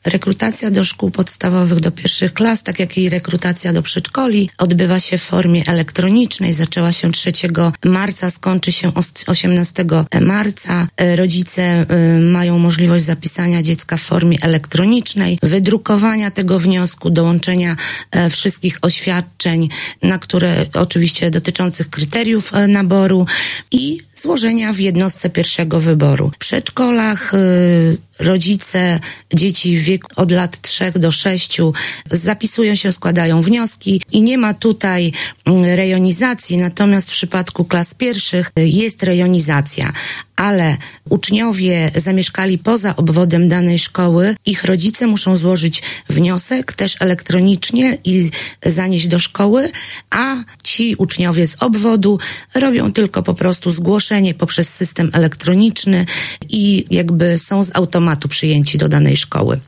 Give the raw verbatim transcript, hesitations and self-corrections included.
Rekrutacja do szkół podstawowych do pierwszych klas, tak jak i rekrutacja do przedszkoli, odbywa się w formie elektronicznej. Zaczęła się trzeciego marca, skończy się osiemnastego marca. Rodzice mają możliwość zapisania dziecka w formie elektronicznej, wydrukowania tego wniosku, dołączenia wszystkich oświadczeń, na które oczywiście dotyczących kryteriów naboru i złożenia w jednostce pierwszego wyboru. W przedszkolach rodzice dzieci w wieku od lat trzech do sześciu zapisują się, składają wnioski i nie ma tutaj rejonizacji, natomiast w przypadku klas pierwszych jest rejonizacja, ale uczniowie zamieszkali poza obwodem danej szkoły, ich rodzice muszą złożyć wniosek też elektronicznie i zanieść do szkoły, a ci uczniowie z obwodu robią tylko po prostu zgłoszenie poprzez system elektroniczny i jakby są z automatu przyjęci do danej szkoły.